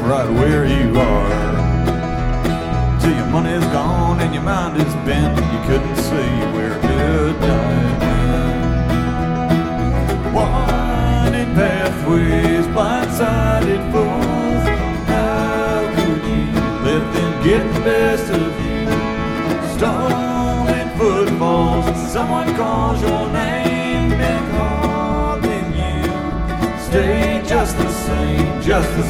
right where you are. Till your money's gone and your mind is bent, you couldn't see where good night went. Winding pathways, blindsided fools. How could you let them get the best of you? Stumbling footfalls, someone calls your name, been calling you. Stay just the same, just the same.